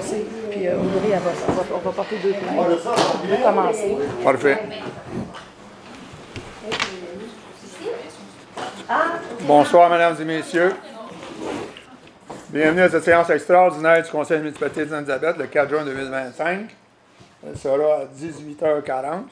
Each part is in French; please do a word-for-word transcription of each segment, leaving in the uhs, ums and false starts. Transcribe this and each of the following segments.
commencer. Puis euh, Audrey, elle va, elle va, on va porter deux plaintes. On va commencer. Parfait. Bonsoir, mesdames et messieurs. Bienvenue à cette séance extraordinaire du Conseil de municipalité de Sainte-Élisabeth, le quatre juin deux mille vingt-cinq. Elle sera à dix-huit heures quarante.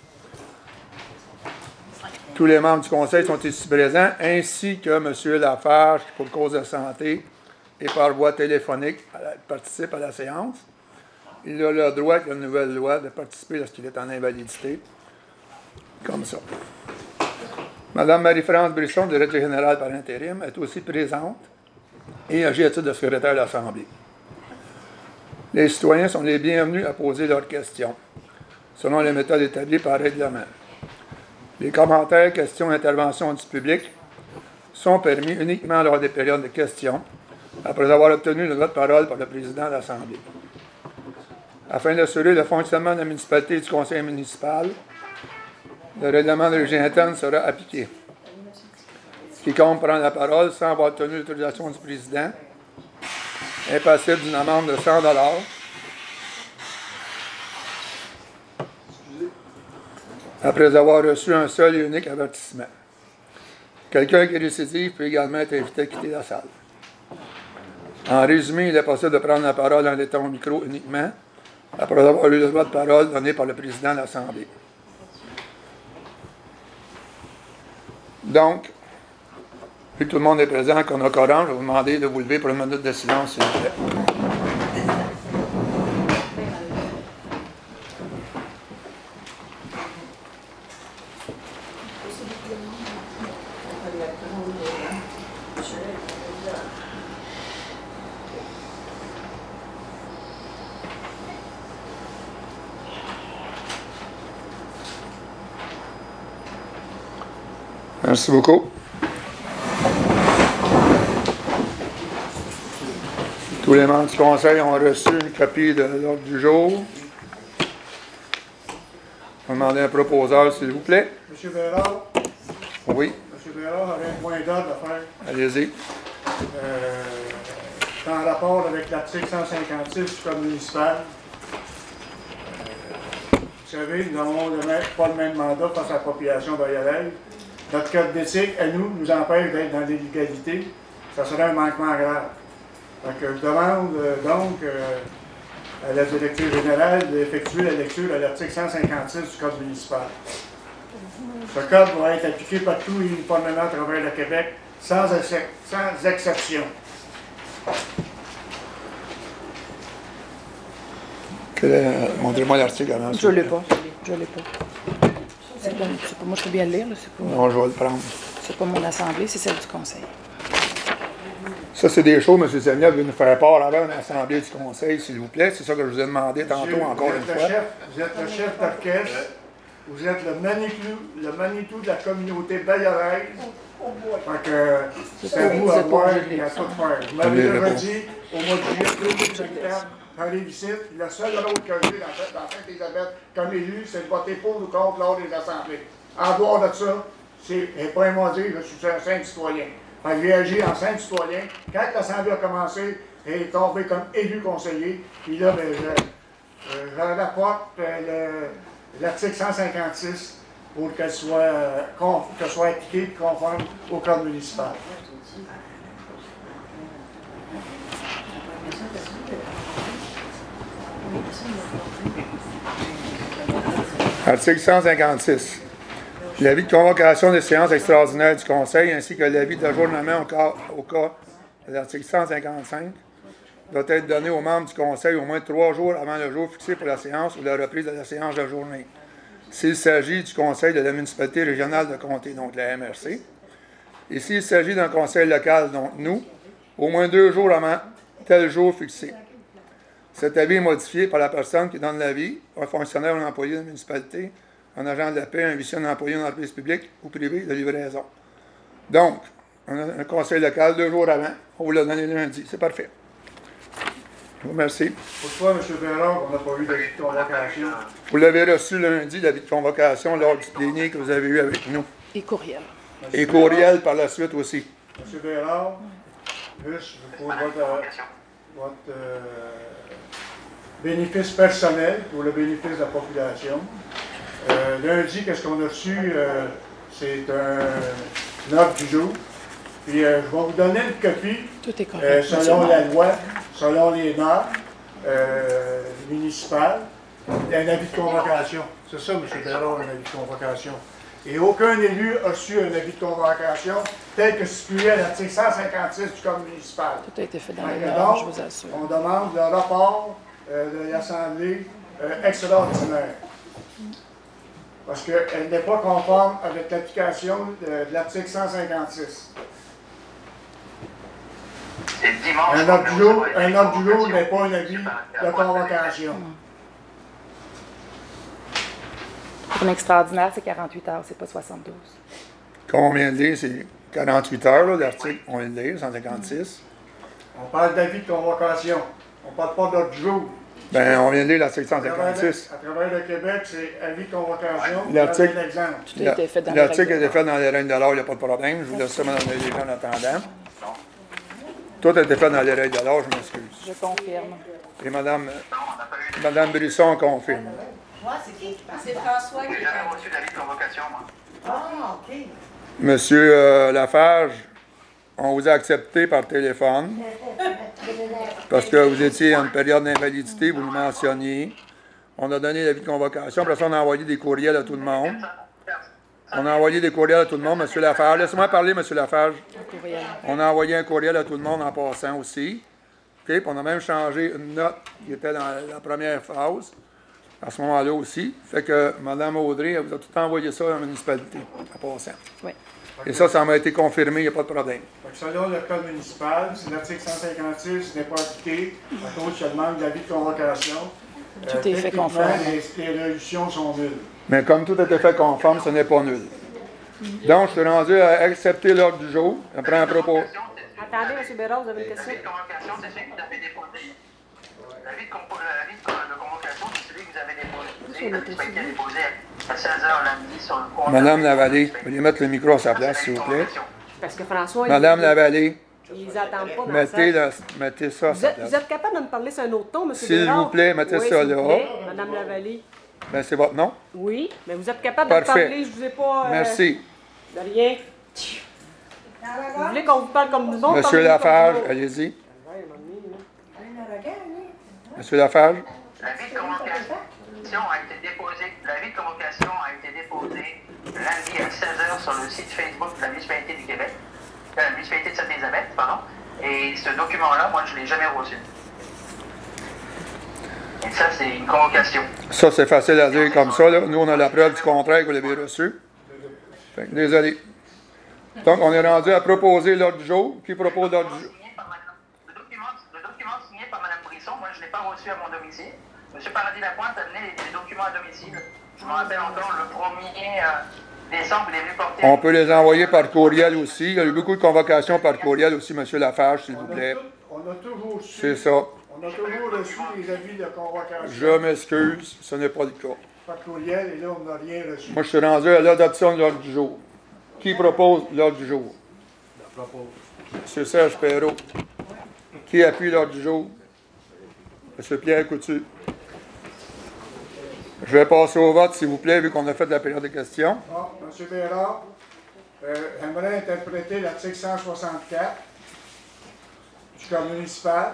Tous les membres du Conseil sont ici présents, ainsi que M. Lafarge, pour cause de santé, et par voie téléphonique, participe à la séance. Il a le droit, avec la nouvelle loi, de participer lorsqu'il est en invalidité, comme ça. Mme Marie-France Brisson, directrice générale par intérim, est aussi présente et agit à titre de secrétaire de l'Assemblée. Les citoyens sont les bienvenus à poser leurs questions, selon les méthodes établies par règlement. Les commentaires, questions et interventions du public sont permis uniquement lors des périodes de questions, après avoir obtenu le droit de parole par le président de l'Assemblée. Afin d'assurer le fonctionnement de la municipalité et du conseil municipal, le règlement de régime interne sera appliqué. Quiconque prend la parole sans avoir obtenu l'autorisation du président est passible d'une amende de cent dollars. Après avoir reçu un seul et unique avertissement. Quelqu'un qui est récidive peut également être invité à quitter la salle. En résumé, il est possible de prendre la parole en étant au micro uniquement, après avoir eu le droit de parole donné par le président de l'Assemblée. Donc, vu que tout le monde est présent, qu'on a courant, je vais vous demander de vous lever pour une minute de silence, s'il vous plaît. Merci beaucoup. Tous les membres du Conseil ont reçu une copie de l'ordre du jour. Je vais demander un proposeur, s'il vous plaît. M. Bérard. Oui. M. Bérard aurait un point d'ordre à faire. Allez-y. Euh, en rapport avec l'article cent cinquante-six du Code municipal. Euh, vous savez, nous n'avons pas le même mandat face à la population bayonnaise. Notre code d'éthique, à nous, nous empêche d'être dans l'illégalité. Ça serait un manquement grave. Donc, je demande euh, donc euh, à la directrice générale d'effectuer la lecture de l'article cent cinquante-six du Code municipal. Ce code doit être appliqué partout et uniformément à travers le Québec, sans, sans exception. Euh, montrez-moi l'article avant. Je ne l'ai pas. Je ne l'ai pas. C'est pas, c'est pas, moi, je peux bien le lire. Là, c'est pas, non, je vais le prendre. C'est pas mon assemblée, c'est celle du conseil. Ça, c'est des choses, M. Zemia veut nous faire part avant l'assemblée du conseil, s'il vous plaît. C'est ça que je vous ai demandé tantôt, Monsieur, encore une fois. Chef, vous êtes le chef d'orchestre, vous êtes le Manitou, le Manitou de la communauté bayonnaise. Fait que c'est à vous à voir et à tout faire. Vous m'avez déjà dit, au mois de juillet, j'arrive ici, le seul rôle que j'ai dans Sainte-Élisabeth comme élu, c'est de voter pour ou contre lors des assemblées. En dehors de ça, c'est pas un mot dire, je suis un simple citoyen. Fait que j'ai agi en simple citoyen. Quand l'assemblée a commencé, j'ai tombé comme élu conseiller. Puis là, ben, je, je rapporte euh, l'article cent cinquante-six pour qu'elle soit, euh, que soit appliquée et conforme au code municipal. Article cent cinquante-six. L'avis de convocation des séances extraordinaires du Conseil ainsi que l'avis d'ajournement au cas, au cas de l'article cent cinquante-cinq doit être donné aux membres du Conseil au moins trois jours avant le jour fixé pour la séance ou la reprise de la séance de journée. S'il s'agit du Conseil de la municipalité régionale de comté, donc la M R C, et s'il s'agit d'un conseil local, donc nous, au moins deux jours avant tel jour fixé. Cet avis est modifié par la personne qui donne l'avis, un fonctionnaire ou un employé de la municipalité, un agent de la paix, un huissier, un employé d'une entreprise publique ou privée de livraison. Donc, on a un conseil local deux jours avant, on vous l'a donné lundi. C'est parfait. Je vous remercie. Pourquoi, M. Bérard, on n'a pas eu d'avis de convocation? Vous l'avez reçu lundi, l'avis de convocation, lors du plénier que vous avez eu avec nous. Et courriel. Et courriel par la suite aussi. M. Bérard, juste, je vous pose votre, votre euh, bénéfices personnels pour le bénéfice de la population. Euh, lundi, qu'est-ce qu'on a reçu? Euh, c'est un, une offre du jour. Puis euh, je vais vous donner une copie Tout est correct. euh, monsieur selon le la maire. loi, selon les normes euh, municipales, un avis de convocation. C'est ça, M. Perron, un avis de convocation. Et aucun élu a reçu un avis de convocation tel que stipulé à l'article cent cinquante-six du Code municipal. Tout a été fait dans Donc, les normes, je donc, vous assure. on demande le rapport euh, de l'Assemblée euh, extraordinaire. Parce qu'elle n'est pas conforme avec l'application de, de l'article cent cinquante-six. Et dimanche, Un ordre du jour, un ordre du jour n'est pas un avis de convocation. Pour une extraordinaire, c'est quarante-huit heures, c'est pas soixante-douze. Comme on vient de lire, c'est quarante-huit heures, là, l'article, on vient de lire, cent cinquante-six. On parle d'avis de convocation. On ne parle pas d'ordre du jour. Ben, on vient de lire l'article cent À travers, cinquante-six. à travers le Québec, c'est avis de convocation. L'article- C'est un exemple. Tout a été fait dans les L'article a règles de été fait dans les règles de l'art, il n'y a pas de problème. Je vous laisse ça, Mme Léger, en attendant. Tout a été fait dans les règles de l'art, je m'excuse. Je confirme. Et Mme, Mme Brisson confirme. Moi, c'est qui? C'est François qui J'ai est jamais reçu d'avis de convocation, moi. Ah, OK. Monsieur euh, Lafarge, on vous a accepté par téléphone parce que vous étiez en période d'invalidité, vous le mentionniez. On a donné l'avis de convocation. Après ça, on a envoyé des courriels à tout le monde. On a envoyé des courriels à tout le monde, M. Lafarge. Laissez-moi parler, M. Lafarge. Courriel. On a envoyé un courriel à tout le monde en passant aussi. OK? Puis on a même changé une note qui était dans la première phase, à ce moment-là aussi. Fait que Mme Audrey, elle vous a tout envoyé ça à la municipalité, en passant. Oui. Et ça, ça m'a été confirmé, il n'y a pas de problème. Fait que selon le Code municipal, si l'article cent cinquante-six n'est pas appliqué, à cause de demande d'avis de convocation, Tout est fait techniquement, conforme. Les, les résolutions sont nulles. Mais comme tout a été fait conforme, ce n'est pas nul. Donc, je suis rendu à accepter l'ordre du jour. On prend un propos. Attendez, M. Béraud, vous avez une question? L'avis de convocation, c'est celui que vous avez déposé. L'avis de, compo- l'avis de con- de convocation, c'est celui que vous avez déposé. L'avis qui a été déposé à seize heures lundi sur le compte. Madame Lavallée, veuillez mettre le micro à sa place, s'il vous plaît. Parce que François, Madame ils, Lavallée, ils attendent pas dans mettez, ça. le- mettez ça à Vous sa êtes, vous place. êtes capable de me parler sur un autre ton, M. S'il Béraud? vous plaît, mettez Oui, ça s'il vous là. plaît. Madame Lavallée. Ben, c'est votre nom? Oui, mais vous êtes capable de me Parfait. parler, je vous ai pas... euh, Merci. De rien. Vous voulez qu'on vous parle comme nous autres? Monsieur parlez-nous Lafarge, comme nous autres. allez-y. Monsieur Lafarge, L'avis de convocation a été déposé. L'avis de convocation a été déposé lundi à seize heures sur le site Facebook de la municipalité du Québec, de la municipalité de Sainte-Élisabeth, pardon. Et ce document-là, moi, je ne l'ai jamais reçu. Et ça, c'est une convocation. ça, c'est facile à dire comme ça, là. Nous, on a la preuve du contraire que vous l'avez reçu. Fait que, désolé. Donc, on est rendu à proposer l'ordre du jour. Qui propose l'ordre du jour? Signé par madame- Le document, le document signé par Mme Brisson, moi, je ne l'ai pas reçu à mon domicile. M. Paradis-Lapointe a donné les, les documents à domicile. Je me rappelle encore, le premier euh, décembre, il est venu porter... On peut les envoyer par courriel aussi. Il y a eu beaucoup de convocations par courriel aussi, M. Lafarge, s'il vous On a, plaît. tout- on a toujours su, C'est ça. on a toujours reçu les avis de convocation Je m'excuse, ce n'est pas le cas. par courriel, et là, on n'a rien reçu. Moi, je suis rendu à l'adoption de l'ordre du jour. Qui propose l'ordre du jour? M. Serge Perrault. Qui appuie l'ordre du jour? M. Pierre Coutu. Je vais passer au vote, s'il vous plaît, vu qu'on a fait la période de questions. Bon, M. Bérard, euh, j'aimerais interpréter l'article cent soixante-quatre du Code municipal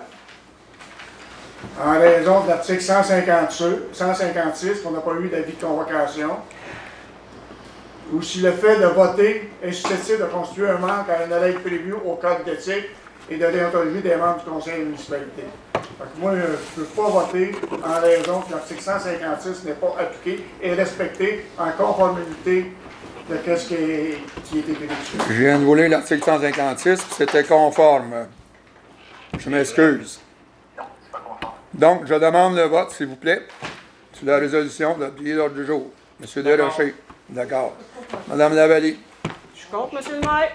en raison de l'article cent cinquante-six, qu'on n'a pas eu d'avis de convocation, ou si le fait de voter est susceptible de constituer un manque à une règle prévue au Code d'éthique et de déontologie des membres du conseil de municipalité. Fait que moi, euh, je ne peux pas voter en raison que l'article cent cinquante-six n'est pas appliqué et respecté en conformité de ce qui est, qui est écrit dessus. Je viens de vous lire l'article cent cinquante-six, puis c'était conforme. Je m'excuse. Non, c'est pas conforme. Donc, je demande le vote, s'il vous plaît, sur la résolution d'appuyer l'ordre du jour. M. Desrochers. D'accord. Mme Lavallée. Je compte, M. le maire.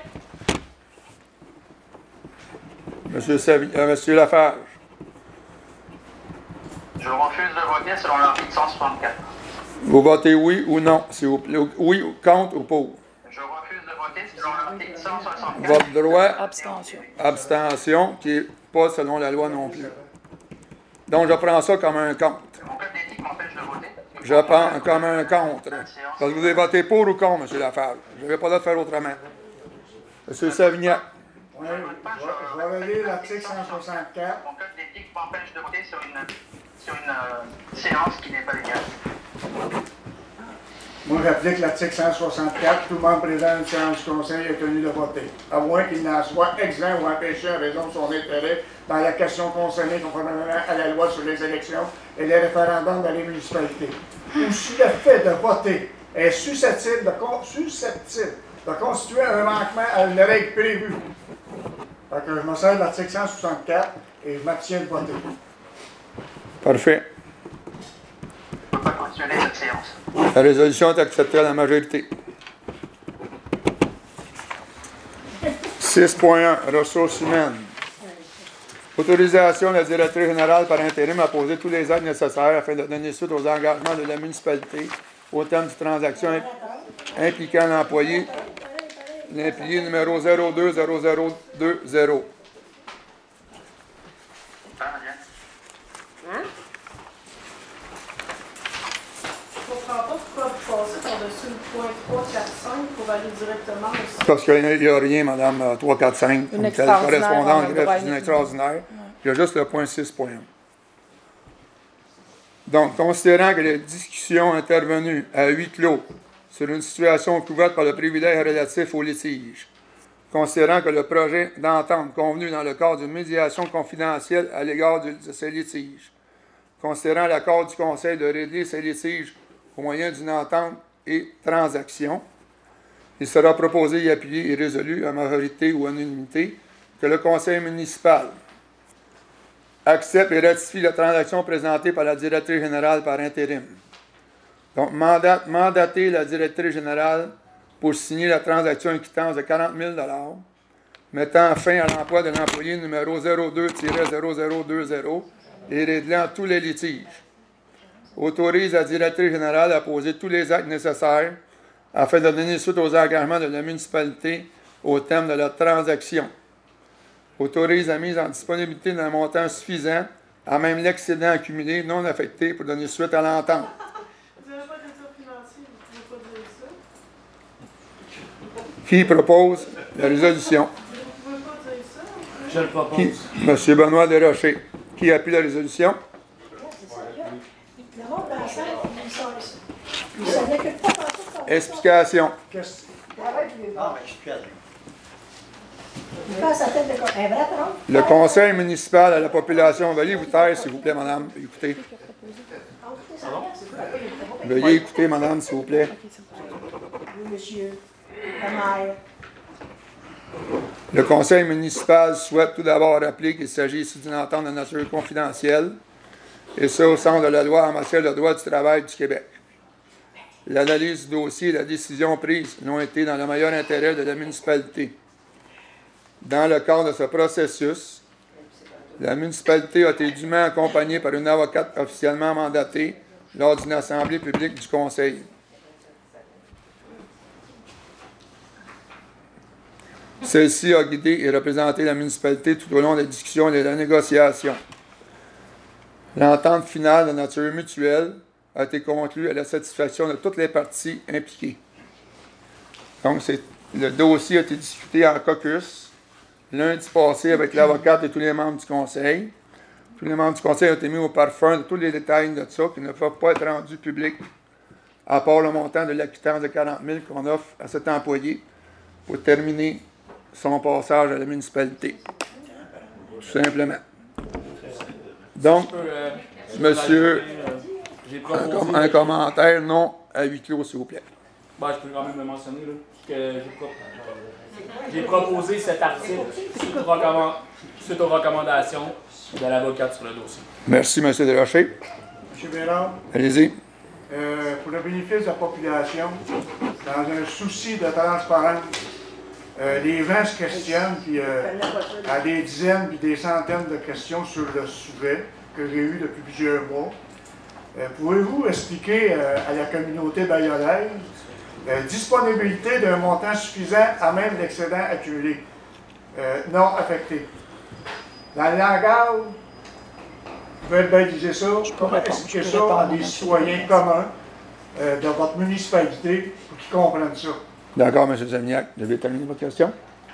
M. Savi- euh, M. Lafarge. Je refuse de voter selon l'article cent soixante-quatre. Vous votez oui ou non, s'il vous plaît. Oui, contre ou pour. Je refuse de voter selon l'article cent soixante-quatre. Votre droit, Abstention. abstention, qui n'est pas selon la loi non plus. Donc, je prends ça comme un contre. Mon code d'éthique m'empêche de voter. Je prends comme un contre. Parce que vous avez voté pour ou contre, M. Lafarge. Je n'avais pas le droit de faire autrement. M. Savignac. Oui, je vais- je vais relire l'article cent soixante-quatre. Mon code d'éthique m'empêche de voter sur une, sur une euh, séance qui n'est pas légale. Moi, j'applique l'article cent soixante-quatre. Tout membre présent à une séance du Conseil est tenu de voter, à moins qu'il n'en soit exempt ou empêché en raison de son intérêt dans la question concernée conformément à la loi sur les élections et les référendums dans les municipalités. Ou si le fait de voter est susceptible de, con- susceptible de constituer un manquement à une règle prévue. Fait que je me sers de l'article cent soixante-quatre et je m'abstiens de voter. Parfait. Je ne peux pas continuer cette séance. La résolution est acceptée à la majorité. six point un. Ressources humaines. Autorisation de la directrice générale par intérim à poser tous les actes nécessaires afin de donner suite aux engagements de la municipalité au terme de transactions impliquant l'employé, l'impayé numéro zéro deux zéro zéro deux zéro. Hein? Je comprends pas pourquoi vous passez par-dessus le point trois, quatre, cinq pour aller directement au... Parce qu'il n'y a rien, madame, trois, quatre, cinq, Une comme telle extraordinaire, correspondance, on a le greffe, droit à une une- extraordinaire. Il y a juste le point six point un. Donc, considérant que les discussions intervenues à huis clos sur une situation couverte par le privilège relatif au litige, considérant que le projet d'entente convenu dans le cadre d'une médiation confidentielle à l'égard de ces litiges, considérant l'accord du Conseil de régler ces litiges au moyen d'une entente et transaction, il sera proposé y appuyer et résolu à majorité ou à unanimité que le Conseil municipal accepte et ratifie la transaction présentée par la directrice générale par intérim. Donc, mandat, mandater la directrice générale pour signer la transaction équitance de quarante mille dollars, mettant fin à l'emploi de l'employé numéro zéro deux zéro zéro deux zéro et réglant tous les litiges. Autorise la directrice générale à poser tous les actes nécessaires afin de donner suite aux engagements de la municipalité au terme de la transaction. Autorise la mise en disponibilité d'un montant suffisant à même l'excédent accumulé non affecté pour donner suite à l'entente. Vous n'avez pas d'état financier, vous ne pouvez pas dire ça. Qui propose la résolution? Vous ne pouvez pas dire ça. Je le propose. Qui? M. Benoît Desrochers. Qui appuie la résolution? Le monde dans la salle, ils sont ils s'en occupent pas partout. Explication. Qu'est-ce- Ah, il passe la tête de quoi? Un vrai tronc? Le conseil municipal à la population, veuillez vous taire, s'il vous plaît, madame. Écoutez. Veuillez écouter, madame, s'il vous plaît. Oui, monsieur. La mère. Le conseil municipal souhaite tout d'abord rappeler qu'il s'agit ici d'une entente de nature confidentielle, et ce au sens de la loi en matière de droit du travail du Québec. L'analyse du dossier et la décision prise n'ont été dans le meilleur intérêt de la municipalité. Dans le cadre de ce processus, la municipalité a été dûment accompagnée par une avocate officiellement mandatée lors d'une assemblée publique du Conseil. Celle-ci a guidé et représenté la municipalité tout au long des discussions et de la négociation. L'entente finale de nature mutuelle a été conclue à la satisfaction de toutes les parties impliquées. Donc, c'est, le dossier a été discuté en caucus lundi passé avec l'avocate et tous les membres du conseil. Tous les membres du conseil ont été mis au parfum de tous les détails de ça qui ne peuvent pas être rendus publics, à part le montant de l'acquittance de quarante mille qu'on offre à cet employé pour terminer son passage à la municipalité. Tout simplement. Donc, Je peux, euh, monsieur, euh, j'ai un, proposé, com- un commentaire non à huis clos, s'il vous plaît. ben, je peux quand même le mentionner, là, que j'ai, pro- j'ai proposé cet article suite aux, recommand- suite aux recommandations de l'avocate sur le dossier. Merci, M. Desrochers. M. Bérard, Allez-y. euh, pour le bénéfice de la population, dans un souci de transparence, euh, les gens se questionnent, puis euh, à des dizaines puis des centaines de questions sur le sujet que j'ai eu depuis plusieurs mois. Euh, Pouvez-vous expliquer euh, à la communauté bayonnaise la disponibilité d'un montant suffisant à même l'excédent accumulé, euh, non affecté? Dans le langage peut-être bien utiliser ça, comment répondre, expliquer je ça peux répondre à à des ma citoyens communs euh, de votre municipalité pour qu'ils comprennent ça. D'accord, M. Zemniak. Vous avez terminé votre question?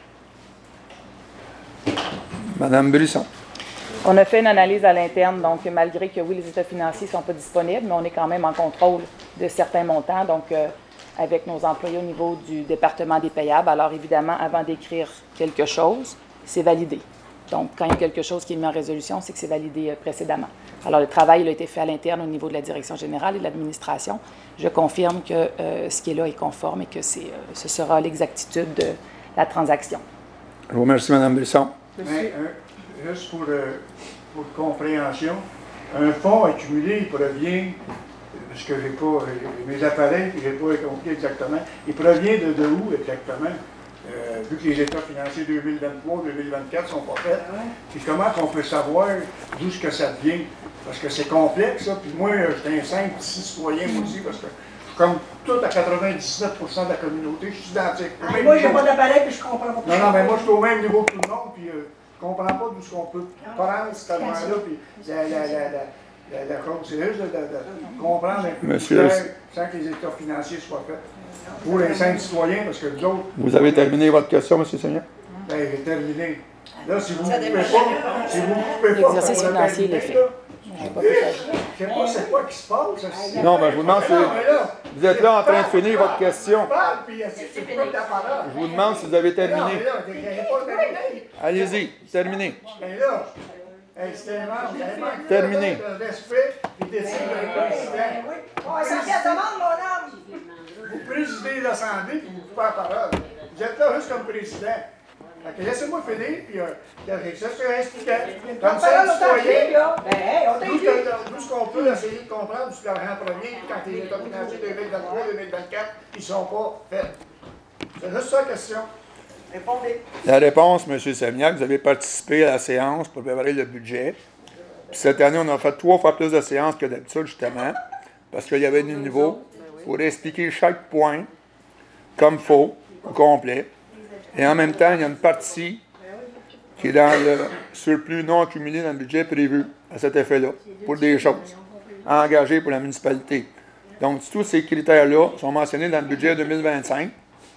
Madame Brisson. On a fait une analyse à l'interne, donc malgré que oui, les états financiers ne sont pas disponibles, mais on est quand même en contrôle de certains montants, donc euh, avec nos employés au niveau du département des payables. Alors évidemment, avant d'écrire quelque chose, c'est validé. Donc, quand il y a quelque chose qui est mis en résolution, c'est que c'est validé euh, précédemment. Alors, le travail il a été fait à l'interne au niveau de la direction générale et de l'administration. Je confirme que euh, ce qui est là est conforme et que c'est, euh, ce sera l'exactitude de la transaction. Je vous remercie, Mme Brisson. Mais, un- juste pour, euh, pour compréhension, un fonds accumulé, il provient, parce que j'ai pas euh, mes appareils, puis j'ai pas compris exactement, il provient de, de où exactement? Euh, vu que les états financiers deux mille vingt-trois deux mille vingt-quatre ne sont pas faits, puis comment qu'on peut savoir d'où ce que ça vient? Parce que c'est complexe, ça, puis moi, j'étais un simple petit citoyen, moi aussi, parce que je suis comme tout à quatre-vingt-dix-neuf pour cent de la communauté, je suis identique. Au Ah, même moi, j'ai niveau. pas d'appareil puis je comprends pas. Non, non, mais moi, je suis au même niveau que tout le monde, puis euh, je comprends pas d'où ce qu'on peut prendre cet argent-là, puis la, la, la, la, la, la chose, c'est juste de, de, de comprendre un peu Monsieur- plus clair sans que les états financiers soient faits. Pour les simples citoyens, parce que nous autres, Vous avez terminé votre question, M. Zemniak? ben, j'ai terminé. Là, si vous ne Ça coupez dépend. pas, si vous ne coupez pas, L'exercice on a financier, il est terminé, fait. là. Je n'ai pas fait ça. Je sais pas c'est quoi qui se passe. ça. Non, mais je vous demande si Non, mais là, vous êtes là en train de finir votre question. parle, puis c'est pas ta parole. Je vous demande si vous avez Non, mais terminé. là, vous n'avez pas terminé. Allez-y, terminez. Mais là, hey, c'est tellement, vous avez manqué Terminé. de respect et d'éthique d'un président. On s'en fait la demande, mon homme. Vous présidez l'Assemblée puis vous coupez la parole. Vous êtes là juste comme président. Fait que laissez-moi finir, puis euh, ça c'est expliquant. Comme ça, Parole, le on t'a citoyen, dit, là. Ben, hey, on t'a D'où dit. que- d'où ce qu'on peut essayer de comprendre du l'argent premier quand les états financiers deux mille vingt-trois deux mille vingt-quatre ils ne sont pas faits. C'est juste ça la question. Répondez. La réponse, M. Zemniak, vous avez participé à la séance pour préparer le budget. Puis cette année, on a fait trois fois plus de séances que d'habitude, justement, parce qu'il y avait des niveaux pour expliquer chaque point comme il faut, au complet. Et en même temps, il y a une partie qui est dans le surplus non accumulé dans le budget prévu à cet effet-là, pour des choses engagées pour la municipalité. Donc, tous ces critères-là sont mentionnés dans le budget deux mille vingt-cinq.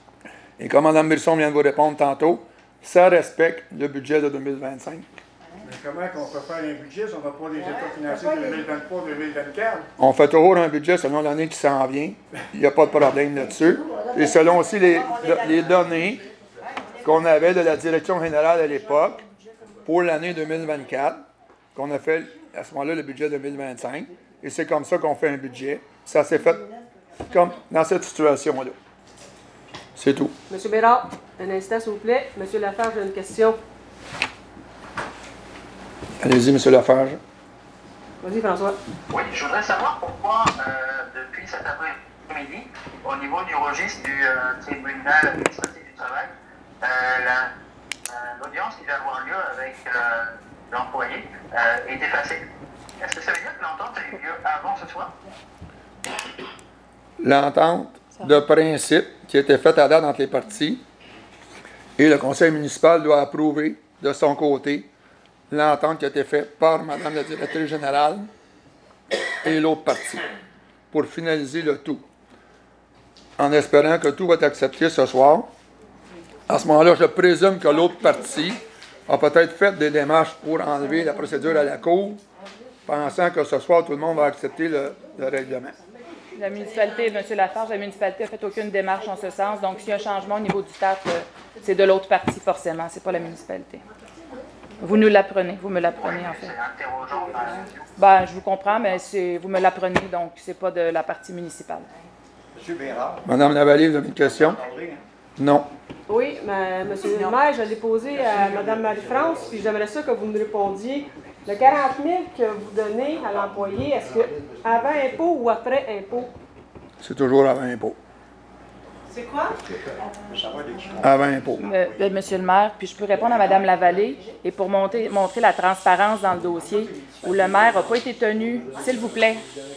Et comme Mme Brisson vient de vous répondre tantôt, ça respecte le budget de deux mille vingt-cinq. Mais comment qu'on peut faire un budget si on n'a pas les états financiers deux mille vingt-trois deux mille vingt-quatre? On fait toujours un budget selon l'année qui s'en vient. Il n'y a pas de problème là-dessus. Et selon aussi les, les données qu'on avait de la direction générale à l'époque pour l'année deux mille vingt-quatre, qu'on a fait à ce moment-là le budget deux mille vingt-cinq. Et c'est comme ça qu'on fait un budget. Ça s'est fait comme dans cette situation-là. C'est tout. Monsieur Bérard, un instant, s'il vous plaît. Monsieur Lafarge, j'ai une question. Allez-y, M. Lafarge. Vas-y, François. Oui, je voudrais savoir pourquoi, euh, depuis cet après-midi, au niveau du registre du euh, tribunal administratif du travail, euh, la- euh, l'audience qui va avoir lieu avec euh, l'employé euh, est effacée. Est-ce que ça veut dire que l'entente a eu lieu avant ce soir? L'entente de principe qui a été faite à date entre les parties et le conseil municipal doit approuver de son côté l'entente qui a été faite par Mme la directrice générale et l'autre partie pour finaliser le tout. En espérant que tout va être accepté ce soir. À ce moment-là, je présume que l'autre partie a peut-être fait des démarches pour enlever la procédure à la cour, pensant que ce soir, tout le monde va accepter le, le règlement. La municipalité, M. Lafarge, la municipalité n'a fait aucune démarche en ce sens. Donc, s'il y a un changement au niveau du T A P, euh, c'est de l'autre partie forcément, c'est pas la municipalité. Vous nous l'apprenez, vous me l'apprenez en fait. C'est interrogeant dans la mesure. Ben, je vous comprends, mais c'est, vous me l'apprenez, donc c'est pas de la partie municipale. Monsieur Bérard, Madame Lavallée, vous avez une question? parlez, hein? Non. Oui, mais Monsieur le maire, je l'ai posé à Mme Marie-France, puis j'aimerais ça que vous me répondiez. Le quarante mille que vous donnez à l'employé, est-ce que avant impôt ou après impôt? C'est toujours avant impôt. C'est quoi? Ça va de qui? Avant impôt. Euh, euh, Monsieur le maire, puis je peux répondre à Mme Lavallée, et pour monter, montrer la transparence dans le dossier, où le maire n'a pas été tenu, s'il vous plaît,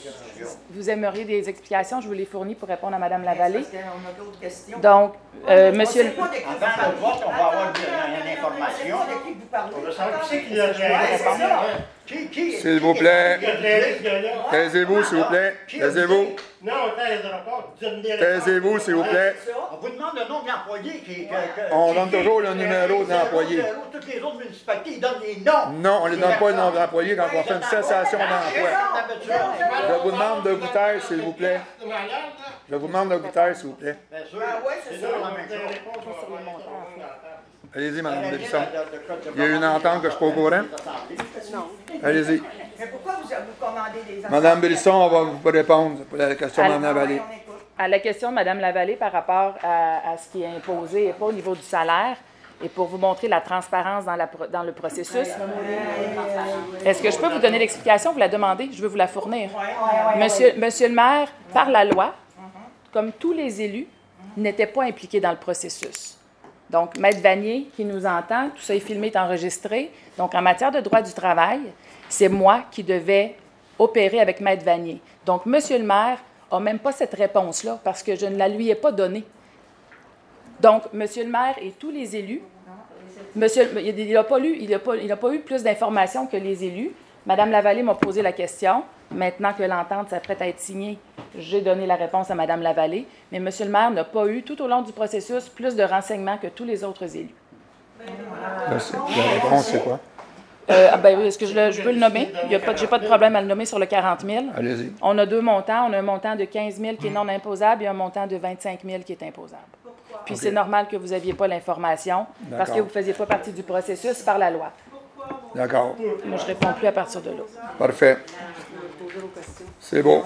question. Vous aimeriez des explications? Je vous les fournis pour répondre à Mme Lavallée. Parce qu'on a d'autres questions. Donc, euh, On monsieur... sait pas de qui vous Avant le parlez. vote, on va avoir une, une On information. sait pas de qui vous parlez. On veut savoir qui c'est qui a géré. Ouais, c'est ça. Qui, qui, S'il vous plaît. Il y a de l'élite, gars-là. Taisez-vous, s'il vous plaît. Qui a dit? Taisez-vous. Non, on t'aidera pas. Donne des réponses. Taisez-vous, s'il vous plaît. C'est ça. On vous demande le nom de l'employé qui. que- que- On qui- donne qui- toujours le qui- numéro de zéro, l'employé. zéro. Toutes les autres municipalités, ils donnent les noms. Non, on ne donne pas le nom de des l'employé quand on fait une cessation d'emploi. Je vous demande de vous taire, s'il vous plaît. Je vous demande de vous taire, s'il vous plaît. Bien sûr. Ah ouais, c'est C'est ça. toujours la même Des chose. réponses, on va voir ça. Allez-y, Mme Ça Delisson. vient de- de- de- Il y a eu une entente que je ne suis pas au courant. Non. Allez-y. Mais pourquoi vous, vous commandez des affaires? Madame Bélisson, on va vous répondre pour la question de Mme Lavallée. On écoute. À la question de Mme Lavallée par rapport à, à ce qui est imposé et pas au niveau du salaire, et pour vous montrer la transparence dans, la, pro- dans le processus, est-ce que je peux vous donner l'explication? Vous la demandez, je veux vous la fournir. Monsieur, Monsieur le maire, par la loi, comme tous les élus, n'était pas impliqué dans le processus. Donc, Maître Vanier, qui nous entend, tout ça est filmé, est enregistré. Donc, en matière de droit du travail, c'est moi qui devais opérer avec Maître Vanier. Donc, Monsieur le maire n'a même pas cette réponse-là parce que je ne la lui ai pas donnée. Donc, Monsieur le maire et tous les élus, monsieur, il n'a pas, lu- il a pas, il n'a pas eu plus d'informations que les élus. Madame Lavallée m'a posé la question. Maintenant que l'entente s'apprête à être signée, j'ai donné la réponse à Mme Lavallée, mais M. le maire n'a pas eu, tout au long du processus, plus de renseignements que tous les autres élus. La réponse, c'est quoi? Euh, ah ben oui, est-ce que je, le, je peux le nommer? Je n'ai pas, j'ai pas de problème à le nommer sur le quarante mille. Allez-y. On a deux montants. On a un montant de quinze mille qui est non imposable et un montant de vingt-cinq mille qui est imposable. Puis c'est normal que vous n'aviez pas l'information parce que D'accord. vous ne faisiez pas partie du processus par la loi. D'accord. Moi, je ne réponds plus à partir de là. Parfait. C'est beau.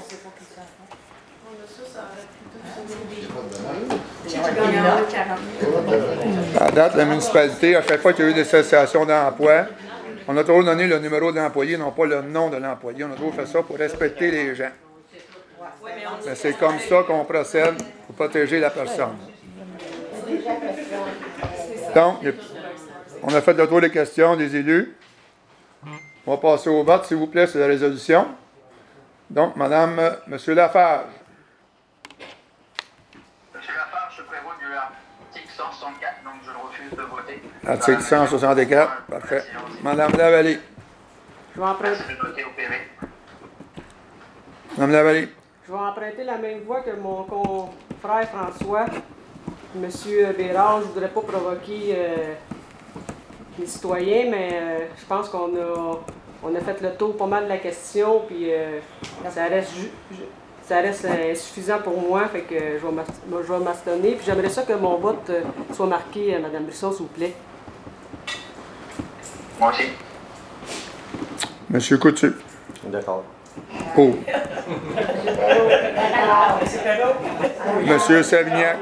À date, la municipalité, à chaque fois qu'il y a eu des cessations d'emploi, on a toujours donné le numéro de l'employé, non pas le nom de l'employé. On a toujours fait ça pour respecter les gens. Mais c'est comme ça qu'on procède pour protéger la personne. Donc, on a fait le tour des questions des élus. On va passer au vote, s'il vous plaît, sur la résolution. Donc, Madame, euh, Monsieur Lafarge. Monsieur Lafarge, je prévois de l'article cent soixante-quatre, donc je refuse de voter. Article cent soixante-quatre, parfait. Madame Lavallée. Je vais emprunter, Merci de noter au P V. Madame Lavallée. je vais emprunter la même voie que mon confrère François. Monsieur Bérard, je ne voudrais pas provoquer euh, les citoyens, mais euh, je pense qu'on a, on a fait le tour pas mal de la question, puis euh, ça reste, ju- ju- ça reste euh, insuffisant pour moi, fait que je vais m'as- moi, je vais m'abstenir. Puis j'aimerais ça que mon vote euh, soit marqué, euh, Mme Brisson, s'il vous plaît. Moi aussi. Monsieur Coutu. D'accord. Oh. Monsieur Savignac.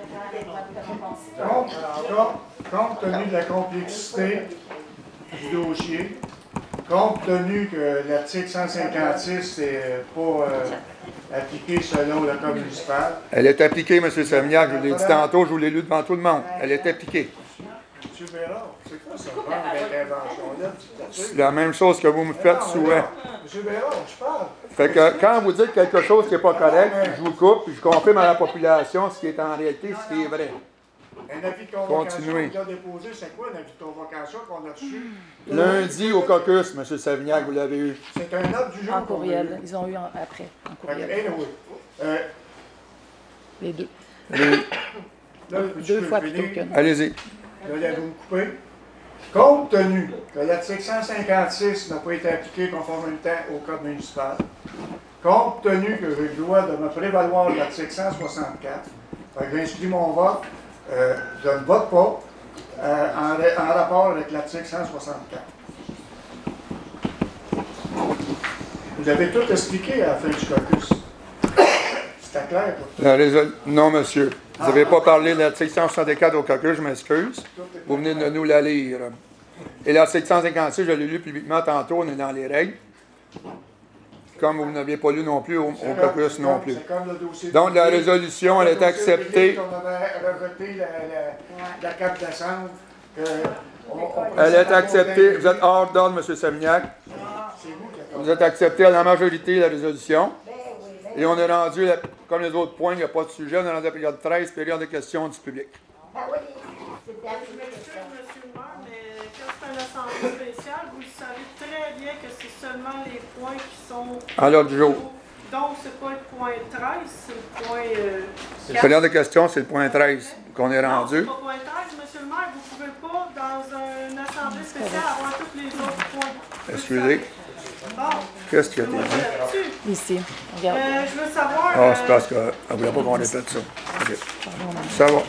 Donc, alors, compte tenu de la complexité du dossier, compte tenu que l'article cent cinquante-six n'est pas euh, appliqué selon le code municipal, Elle est appliquée, Monsieur Savignac. Je vous l'ai dit tantôt, je vous l'ai lu devant tout le monde. Elle est appliquée. M. Bérard, c'est quoi ce genre d'intervention-là? C'est la même chose que vous me faites souvent. M. Bérard, je parle. Fait que quand vous dites quelque chose qui n'est pas correct, je vous coupe, puis je confirme à la population ce qui est en réalité, ce qui est vrai. Un avis de convocation Continuez. qu'on a déposé, c'est quoi un avis de convocation qu'on a reçu? Lundi au caucus, M. Savignac, vous l'avez eu. C'est un ordre du jour. En qu'on a courriel. eu. Ils ont eu en- après, en Fait que, courriel. anyway, euh, Les deux. là, Deux, je deux peux fois finir. plutôt qu'une. Allez-y. Là, là, vous me coupez. Compte tenu que l'article cent cinquante-six n'a pas été appliqué conformément au code municipal, compte tenu que j'ai le droit de me prévaloir de l'article cent soixante-quatre, fait que j'inscris mon vote, euh, je ne vote pas euh, en, ra- en rapport avec l'article cent soixante-quatre. Vous avez tout expliqué à la fin du caucus. C'était clair pour tout. La résol- Non, monsieur. Vous n'avez pas parlé de l'article cent soixante-quatre au caucus, je m'excuse. Vous venez de nous la lire. Et l'article cent cinquante-six, je l'ai lu publiquement tantôt, on est dans les règles. Comme vous n'aviez pas lu non plus au, au C'est comme- caucus c'est non comme- plus. c'est comme le dossier Donc, de la Billy. résolution, elle Le est dossier de acceptée. Billy, qu'on avait rejeté la, la, la carte d'assemblée. que on- on Elle est procède à acceptée. monter- Vous êtes hors d'ordre, M. Savignac. C'est vous qui avez- Vous êtes accepté à la majorité de la résolution. Ben oui. Et on est rendu, comme les autres points, il n'y a pas de sujet, on est rendu à la période treize, période de questions du public. Ben oui, c'était à Je m'excuse, monsieur le maire, mais quand c'est une assemblée spéciale, vous le savez très bien que c'est seulement les points qui sont... À l'ordre du jour. Donc, c'est pas le point treize, c'est le point... Euh, La période de questions, c'est le point treize qu'on est non, rendu. c'est pas point treize, monsieur le maire, vous pouvez pas, dans une assemblée spéciale, avoir tous les autres points. Excusez. Bon. Qu'est-ce qu'il y a Moi, dit? là-dessus. Ici, regarde. Euh, je veux savoir... Ah, c'est euh, parce qu'elle ne voulait pas qu'on répète ça. OK. Ça va.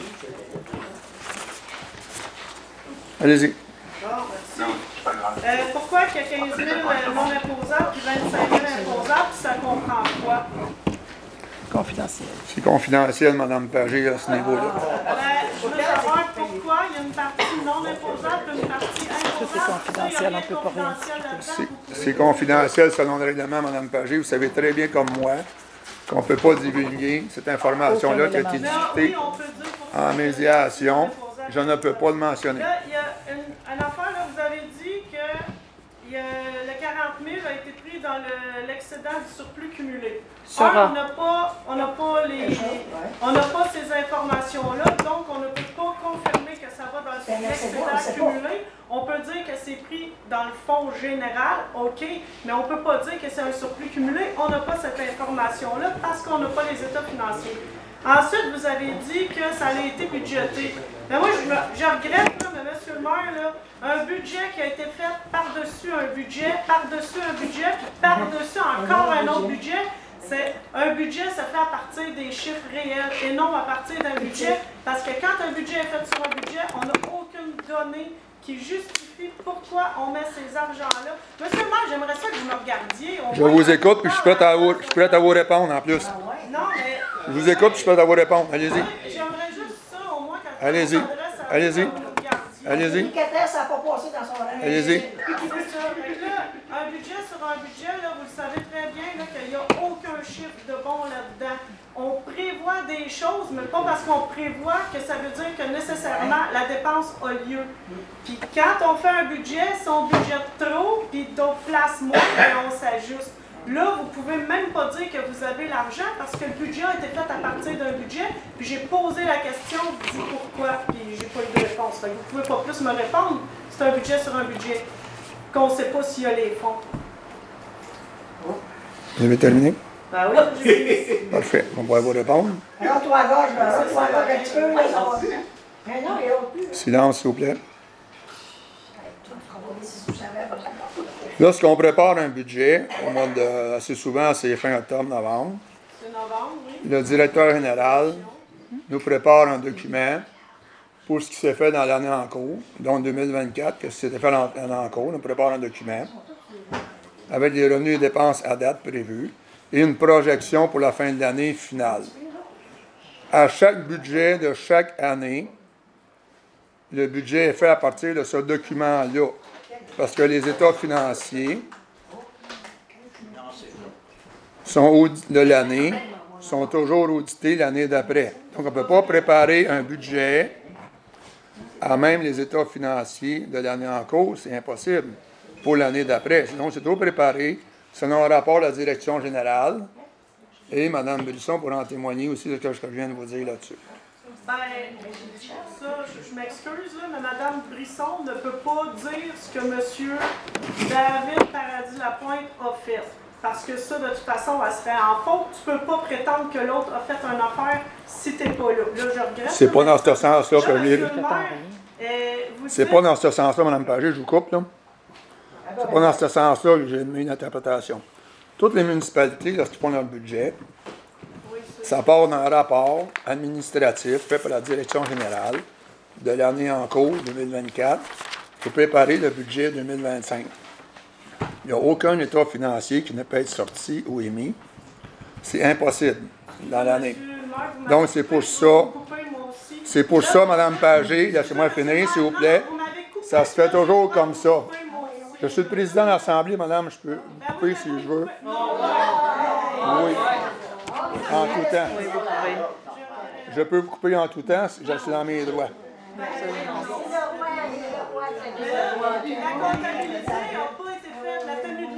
Allez-y. Bon, merci. Euh, pourquoi qu'il y a quinze mille non imposables puis vingt-cinq mille imposables, puis ça comprend quoi? Confidentiel. C'est confidentiel, Mme Pagé, à ce niveau-là. Ben, je veux savoir pourquoi il y a une partie non imposable et une partie imposable. Tout est confidentiel, on ne peut pas rien C'est- C'est confidentiel selon le règlement, Mme Pagé. Vous savez très bien comme moi qu'on ne peut pas divulguer cette information-là qui a été Là, discutée oui, on peut dire pourquoi en médiation. Je ne peux pas le mentionner. Là, il y a une, une affaire, là, vous avez dit que il y a, le quarante mille a été pris dans le- l'excédent du surplus cumulé. Sur Or, un. on n'a pas, on n'a pas les, on n'a pas ces informations-là, donc on ne peut pas confirmer que ça va dans C'est un excédent, on sait l'excédent pas. cumulé. On peut dire que c'est pris dans le fonds général, OK, mais on ne peut pas dire que c'est un surplus cumulé. On n'a pas cette information-là parce qu'on n'a pas les états financiers. Ensuite, vous avez dit que ça a été budgété. Mais moi, je, me, je regrette, là, mais monsieur le maire, là, un budget qui a été fait par-dessus un budget, par-dessus un budget, puis par-dessus encore un autre budget. C'est un budget se fait à partir des chiffres réels et non à partir d'un budget. Parce que quand un budget est fait sur un budget, on n'a aucune donnée qui justifie pourquoi on met ces argents-là. Monsieur le maire, j'aimerais ça que vous me regardiez. On Je voit vous que- écoute, puis je suis prêt à vous, je suis prêt à vous répondre en plus. Non, mais... Je vous écoute, puis je suis prêt à vous répondre. Allez-y. J'aimerais juste ça, au moins, quand Allez-y. on s'adresse à Allez-y. vous, que vous nous regardiez. Allez-y. L'hélicoptère, ça n'a pas passé dans son rêve. Allez-y. C'est ça. Fait que là, un budget sur un budget, là, vous le savez très bien là, qu'il n'y a aucun chiffre de bon là-dedans. On prévoit des choses, mais pas parce qu'on prévoit que ça veut dire que nécessairement la dépense a lieu. Puis quand on fait un budget, si on budgète trop, puis d'autres places moins, ben on s'ajuste. Là, vous pouvez même pas dire que vous avez l'argent parce que le budget a été fait à partir d'un budget, puis j'ai posé la question, dit pourquoi, puis j'ai pas eu de réponse. Fait que vous pouvez pas plus me répondre, c'est un budget sur un budget, qu'on sait pas s'il y a les fonds. Vous avez terminé? Ben oui, j'ai Parfait. On va vous répondre. Alors, toi à gauche, ben, toi à gauche un petit peu, là, ça va bien. Mais non, il n'y a plus. Silence, s'il vous plaît. Lorsqu'on prépare un budget, au mois de, assez souvent, c'est fin octobre, novembre, C'est novembre, oui. le directeur général nous prépare un document pour ce qui s'est fait dans l'année en cours, donc deux mille vingt-quatre, que ce qui s'était fait dans l'année en cours. Nous prépare un document avec les revenus et dépenses à date prévus et une projection pour la fin de l'année finale. À chaque budget de chaque année, le budget est fait à partir de ce document-là. Parce que les états financiers sont audi- de l'année sont toujours audités l'année d'après. Donc, on ne peut pas préparer un budget à même les états financiers de l'année en cours. C'est impossible pour l'année d'après. Sinon, c'est trop préparé selon un rapport de la direction générale. Et Mme Brisson pourra en témoigner aussi de ce que je viens de vous dire là-dessus. Ben, ça, je, je m'excuse, là, mais Mme Brisson ne peut pas dire ce que M. David Paradis-Lapointe a fait. Parce que ça, de toute façon, elle serait en faute. Tu ne peux pas prétendre que l'autre a fait une affaire si tu n'es pas là. Là, je regrette. C'est pas dans ce sens-là que Là, je l'ai. monsieur le maire, euh, vous C'est dites- pas dans ce sens-là, Mme Pagé, je vous coupe, là. C'est pas dans ce sens-là que j'ai mis une interprétation. Toutes les municipalités, lorsqu'ils font leur budget, ça part d'un rapport administratif fait par la direction générale de l'année en cours deux mille vingt-quatre pour préparer le budget deux mille vingt-cinq. Il n'y a aucun état financier qui ne peut être sorti ou émis. C'est impossible dans l'année. Donc, c'est pour ça, c'est pour ça, Mme Pagé, laissez-moi finir, s'il vous plaît. Ça se fait toujours comme ça. Je suis le président de l'Assemblée, madame, je peux vous couper si je veux. Oui. En tout temps. Je peux vous couper en tout temps si je suis dans mes droits. La comptabilité n'a pas été faite, la tenue de livre n'a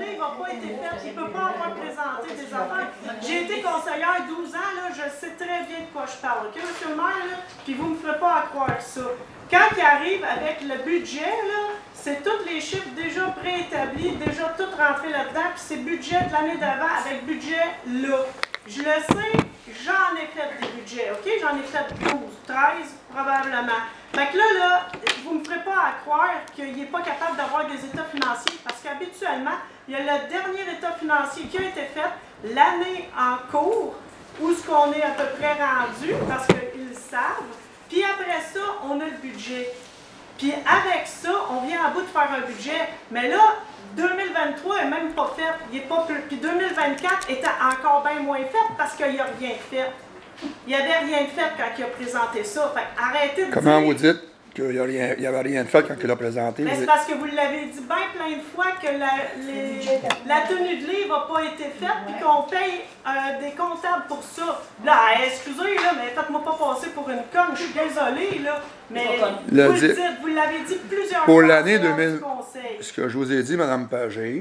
pas été fait. Il ne peut pas avoir présenté des affaires. J'ai été conseillère douze ans, là, je sais très bien de quoi je parle, OK, monsieur le maire, là? Puis vous ne me ferez pas à croire ça. Quand il arrive avec le budget, là, c'est tous les chiffres déjà préétablis, déjà tout rentré là-dedans, puis c'est budget de l'année d'avant avec budget là. Je le sais, j'en ai fait des budgets, OK? J'en ai fait douze, treize probablement. Fait que là, là, vous ne me ferez pas à croire qu'il n'est pas capable d'avoir des états financiers, parce qu'habituellement, il y a le dernier état financier qui a été fait l'année en cours, où ce qu'on est à peu près rendu, parce qu'ils le savent. Puis après ça, on a le budget. Puis avec ça, on vient à bout de faire un budget. Mais là, deux mille vingt-trois n'est même pas fait. Il est pas plus. Puis deux mille vingt-quatre était encore bien moins fait parce qu'il n'y a rien fait. Il n'y avait rien fait quand il a présenté ça. Fait arrêtez de Comment dire... vous dites qu'il n'y avait rien de fait quand il l'a présenté? Mais c'est parce que vous l'avez dit bien plein de fois que la, les, la tenue de livre n'a pas été faite puis qu'on paye euh, des comptables pour ça. Là, excusez, là, mais faites-moi pas passer pour une conne, je suis désolée, là. Mais le vous dit, le dites, vous l'avez dit plusieurs pour fois. L'année deux mille, ce que je vous ai dit, Mme Pagé,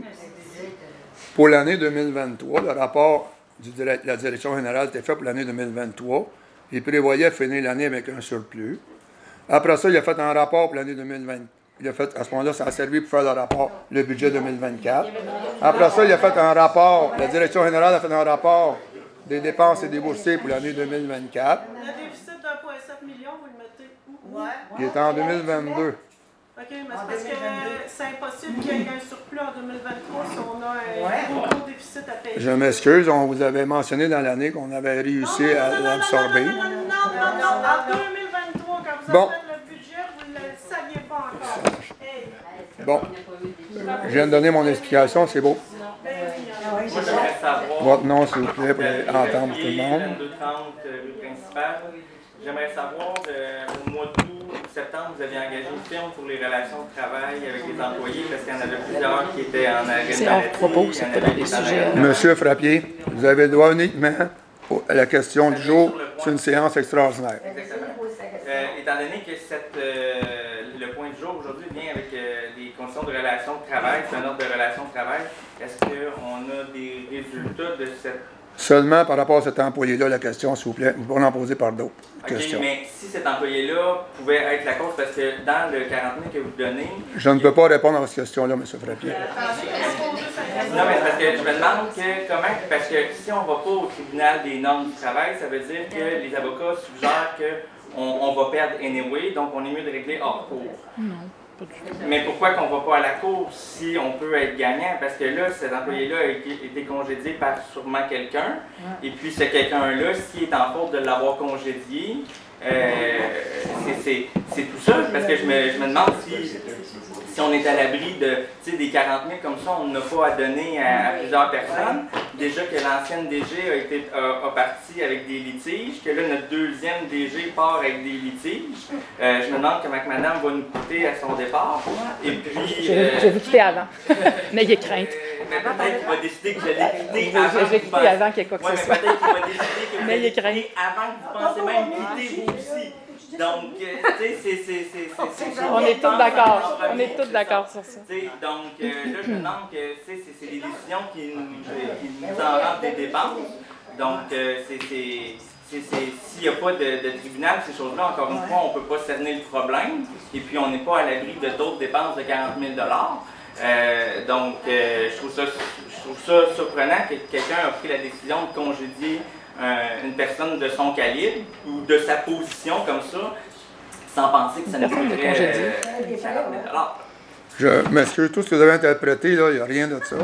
pour l'année deux mille vingt-trois, le rapport de la Direction générale était fait pour l'année deux mille vingt-trois. Il prévoyait finir l'année avec un surplus. Après ça, il a fait un rapport pour l'année deux mille vingt. Il a fait, à ce moment-là, ça a servi pour faire le rapport, le budget deux mille vingt-quatre. Après ça, il a fait un rapport, la Direction générale a fait un rapport des dépenses et des boursiers pour l'année deux mille vingt-quatre. Le déficit d'un virgule sept million, vous le mettez où? Ouais. Il est en deux mille vingt-deux. OK, mais c'est parce que c'est impossible qu'il y ait un surplus en deux mille vingt-trois si on a un gros déficit à payer. Je m'excuse, on vous avait mentionné dans l'année qu'on avait réussi non, non, à non, non, l'absorber. Non, non, non, non, non, non, en deux mille vingt-trois, quand vous Bon. avez fait le budget, vous ne le saviez pas encore. Hey. Bon, je viens de donner mon explication, c'est beau. Ben oui, Ah oui, Moi, c'est j'aimerais ça. savoir. Votre nom, s'il vous plaît, pour euh, entendre tout le monde. vingt-deux trente, rue principale. J'aimerais savoir, euh, au mois d'août, septembre, vous avez engagé une firme pour les relations de travail avec les employés parce qu'il y en avait plusieurs qui étaient en arrêt de C'est hors maladie. propos, il y en c'est avait pas dans qui les étaient en sujets. arrêt de- Monsieur Frappier, vous avez le droit uniquement à la question du jour. C'est une séance extraordinaire. Exactement. Euh, étant donné que cette, euh, le point du jour aujourd'hui vient avec euh, des conditions de relations de travail, c'est un ordre de relations de travail, est-ce qu'on a des résultats de cette... Seulement par rapport à cet employé-là, la question, s'il vous plaît. Vous pourrez en poser par d'autres OK, questions. mais si cet employé-là pouvait être la cause, parce que dans le quarante mille que vous donnez... Je ne peux pas répondre à cette question-là, M. Frappier. Non, mais c'est parce que je me demande que comment, parce que si on ne va pas au tribunal des normes du travail, ça veut dire que les avocats suggèrent qu'on on va perdre anyway, donc on est mieux de régler hors cours. Non. Mais pourquoi qu'on ne va pas à la cour si on peut être gagnant? Parce que là, cet employé-là a été, été congédié par sûrement quelqu'un. Et puis ce quelqu'un-là, s'il est en faute de l'avoir congédié, euh, c'est tout ça. Parce que je me, je me demande si, si on est à l'abri de, des quarante mille comme ça, on n'a pas à donner à, à plusieurs personnes. Déjà que l'ancienne D G a, été, a, a parti avec des litiges, que là, notre deuxième D G part avec des litiges. Euh, je me demande comment que madame va nous coûter à son départ. Et puis... J'ai euh, vu quitter avant, mais il est crainte. euh, mais peut-être qu'il va décider que je l'ai quitté avant. Je l'ai que vous quitté avant qu'il y ait quoi que Ouais, ce mais soit. peut-être qu'il va décider que vous Mais il l'avez est craint. quitté avant que vous pensez même quitter vous aussi. Donc, euh, tu sais, c'est- c'est- c'est- c'est- c'est- On est tous d'accord. On est tous c'est d'accord ça. sur ça. Tu sais, donc, euh, là, je me demande que tu sais, c'est c'est des décisions qui nous, qui nous en rendent des dépenses. Donc, euh, c'est- c'est- c'est- c'est- s'il n'y a pas de, de tribunal, ces choses-là, encore une fois, on ne peut pas cerner le problème. Et puis, on n'est pas à l'abri de d'autres dépenses de quarante mille dollars. Euh, donc, euh, je, trouve ça, je trouve ça surprenant que quelqu'un a pris la décision de congédier euh, une personne de son calibre ou de sa position comme ça, sans penser que ça nous Personne de coûterait congédié. euh, quarante mille dollars. Je m'excuse, tout ce que vous avez interprété, là, il n'y a rien de ça.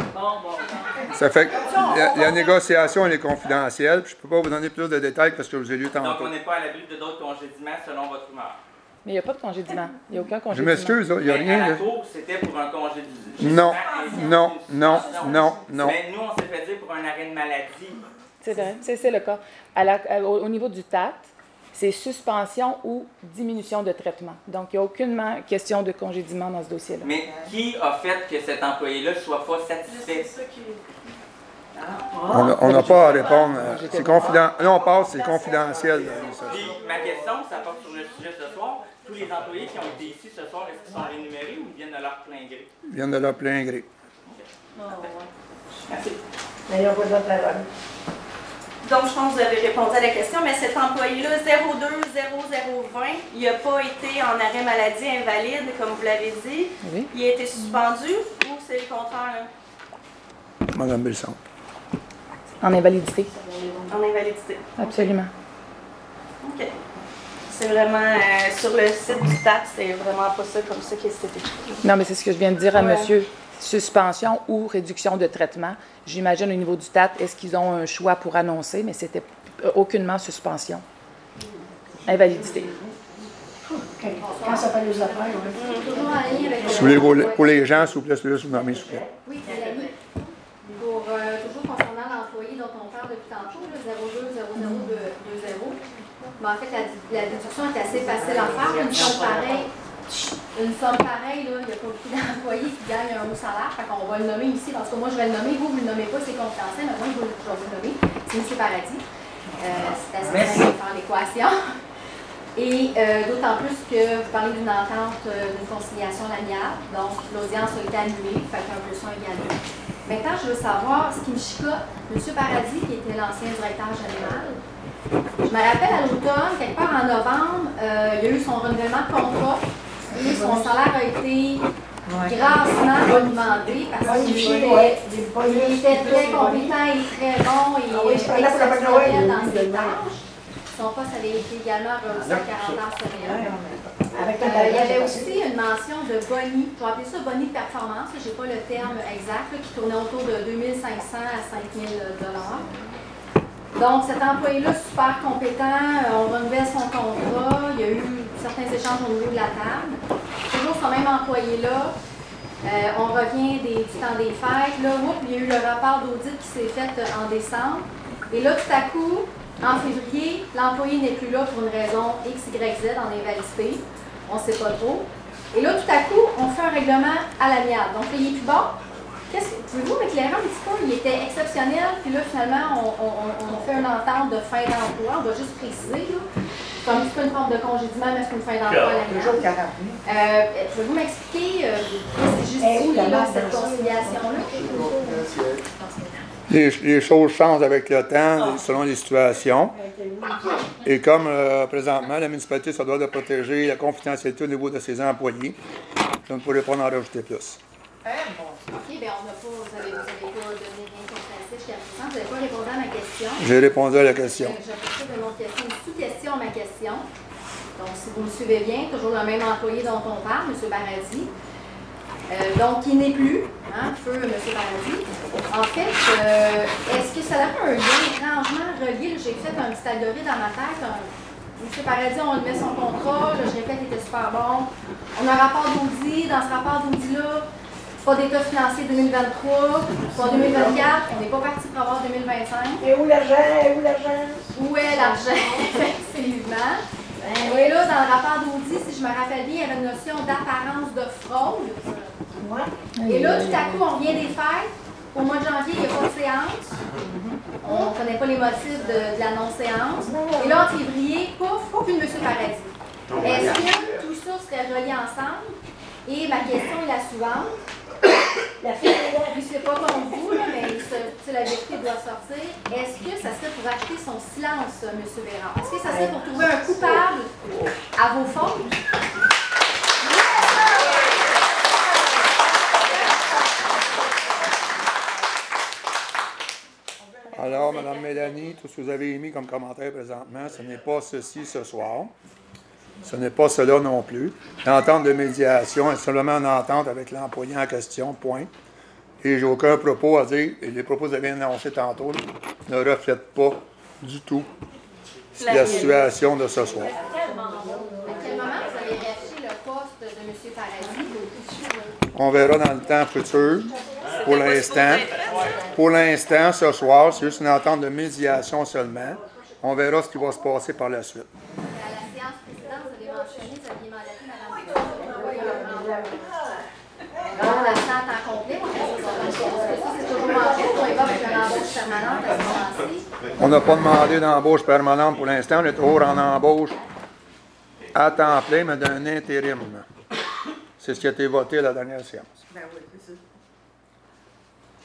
Ça fait que la, la négociation, elle est confidentielle. Puis je ne peux pas vous donner plus de détails que ce que je vous ai lu Donc, tantôt. on n'est pas à l'abri de d'autres congédiements selon votre humeur. Mais il n'y a pas de congédiement. Il n'y a aucun Je congédiement. m'excuse, là, il n'y a Mais rien à la de... cour, c'était pour un congé de Non, non, non, non, non. Mais nous, on s'est fait dire pour un arrêt de maladie. C'est vrai, c'est c'est le cas. À la- à- au, au niveau du T A T, c'est suspension ou diminution de traitement. Donc, il n'y a aucunement question de congédiement dans ce dossier-là. Mais qui a fait que cet employé-là ne soit pas satisfait? C'est ça qui est... On n'a- on n'a pas à répondre. euh, C'est confidentiel. Là, on passe, c'est confidentiel. là, ça. Puis, ma question, ça porte sur le sujet ce soir. Tous les employés qui ont été ici ce soir, est-ce qu'ils sont rémunérés ou ils viennent de leur plein gré? Ils viennent de leur plein gré. Merci. D'ailleurs, vous la parole. Donc, je pense que vous avez répondu à la question, mais cet employé-là, zéro deux zéro zéro vingt, il n'a pas été en arrêt maladie invalide, comme vous l'avez dit. Oui. Il a été suspendu ou c'est le contraire? Là? Madame Belson. En invalidité. En invalidité. Absolument. OK. C'est vraiment, euh, sur le site du T A T, c'est vraiment pas ça comme ça qui s'était écrit. Non, mais c'est ce que je viens de dire à Ouais. monsieur. Suspension ou réduction de traitement. J'imagine au niveau du T A T, est-ce qu'ils ont un choix pour annoncer, mais c'était aucunement suspension. Invalidité. Quand ça fait les affaires, oui. Toujours en ligne avec Si vous voulez, pour les- pour les gens, s'il vous plaît, celui-là, si vous nommez, s'il vous plaît. Oui, Mélanie. Pour, euh, toujours concernant l'employé dont on parle depuis tantôt, le zéro deux zéro zéro deux zéro. Mais en fait, la, la déduction est assez facile à faire. Une somme pareille, une somme pareille, là, il n'y a pas beaucoup d'employés qui gagnent un haut salaire. Fait qu'on va le nommer ici, parce que moi, je vais le nommer. Vous, vous ne le nommez pas, c'est confidentiel, mais moi, je vais vous le nommer. C'est M. Paradis. Euh, c'est assez simple de faire l'équation. Et euh, d'autant plus que vous parlez d'une entente, euh, d'une conciliation amiable. Donc, l'audience a été annulée, fait qu'un plus un égale deux. Maintenant, je veux savoir, ce qui me chicote, M. Paradis, qui était l'ancien directeur général, je me rappelle à l'automne, quelque part en novembre, euh, il y a eu son renouvellement de contrat et son salaire a été grassement augmenté parce qu'il était, il était très compétent et très bon et exceptionnel dans ses tâches. Son poste avait été également rehaussé à quarante heures semaine. Euh, il y avait aussi une mention de boni, je vais appeler ça boni de performance, je n'ai pas le terme exact, là, qui tournait autour de deux mille cinq cents à cinq mille dollars. Donc, cet employé-là, super compétent, on renouvelle son contrat, il y a eu certains échanges au niveau de la table. Toujours ce même employé-là, euh, on revient des, du temps des fêtes, là, oups, il y a eu le rapport d'audit qui s'est fait en décembre. Et là, tout à coup, en février, l'employé n'est plus là pour une raison X, Y, Z en invalidité. On ne sait pas trop. Et là, tout à coup, on fait un règlement à l'amiable. Donc, là, il est plus bon. Pouvez-vous m'éclairer un petit peu? Il était exceptionnel, puis là, finalement, on, on, on fait une entente de fin d'emploi. On va juste préciser, là. C'est un petit peu une forme de congédiement, mais c'est une fin d'emploi à l'amiable. Euh, Pouvez-vous m'expliquer euh, ce qui justifie là, cette conciliation-là? Les, les choses changent avec le temps, selon les situations. Et comme euh, présentement, la municipalité se doit de protéger la confidentialité au niveau de ses employés, je ne pourrais pas en rajouter plus. OK, bien, on n'a pas, vous n'avez pas donné rien de concret jusqu'à présent. Vous n'avez pas répondu à ma question. J'ai répondu à la question. Euh, je poursuis une autre question, une sous-question à ma question. Donc, si vous me suivez bien, toujours le même employé dont on parle, M. Paradis. Euh, donc, il n'est plus, hein, feu M. Paradis. En fait, euh, est-ce que ça a un lien étrangement relié? J'ai fait un petit algorithme dans ma tête. Un, M. Paradis, on lui met son contrat, là, je répète, il était super bon. On a un rapport d'audit. Dans ce rapport d'audit-là, pas d'état financier deux mille vingt-trois, pas deux mille vingt-quatre, on n'est pas parti pour avoir deux mille vingt-cinq. Et où l'argent? Et où l'argent? Où est l'argent? Effectivement. Et là, dans le rapport d'audit, si je me rappelle bien, il y avait une notion d'apparence de fraude. Et là, tout à coup, on revient des fêtes. Au mois de janvier, il n'y a pas de séance. On ne connaît pas les motifs de, de la non-séance. Et là, en février, pouf, plus de M. Paradis. Est-ce que tout ça serait relié ensemble? Et ma question est la suivante. La fille, je ne sais pas comme vous, là, mais ce, la vérité doit sortir. Est-ce que ça serait pour acheter son silence, M. Bérard? Est-ce que ça serait pour trouver un coupable à vos fautes? Alors, Mme Mélanie, tout ce que vous avez émis comme commentaire présentement, ce n'est pas ceci ce soir. Ce n'est pas cela non plus. L'entente de médiation est seulement une entente avec l'employé en question, point. Et j'ai aucun propos à dire, et les propos que vous avez annoncés tantôt ne reflètent pas du tout la, la situation de ce soir. À quel moment vous allez afficher le poste de M. Paradis? On verra dans le temps futur. Pour l'instant, pour l'instant, ce soir, c'est juste une entente de médiation seulement. On verra ce qui va se passer par la suite. À la séance précédente, vous avez mentionné que vous aviez mandaté Mme Dans la séance en complet, c'est toujours manqué. On y va avec une embauche permanente à ce moment-ci. On n'a pas demandé d'embauche permanente pour l'instant. On est toujours en embauche à temps plein, mais d'un intérim. C'est ce qui a été voté à la dernière séance. Ben oui, c'est ça.